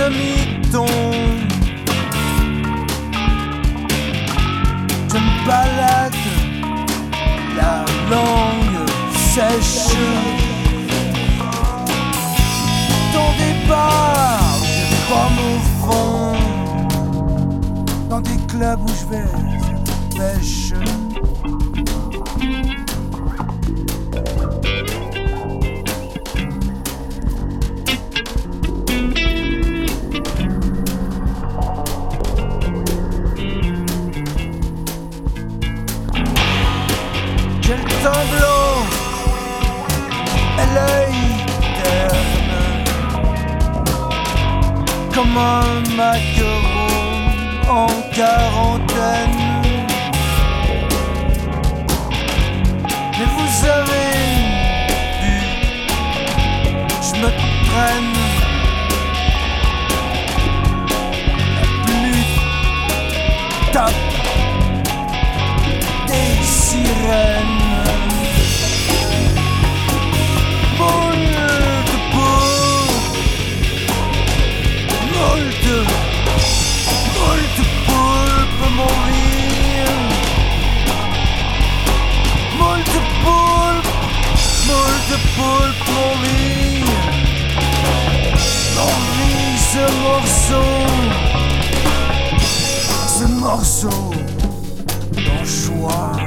demi-ton. Je me balade, la langue sèche. Ton départ, j'ai pas mon fond. Dans des clubs où je vais pêche. J'ai le temps blanc et l'œil terne, comme un maquereau en quarantaine. Mais vous avez vu, je me traîne. La pluie tape des sirènes. Molte poulpe mourir. Molte poulpe mourir. L'envie, ce morceau d'anchois.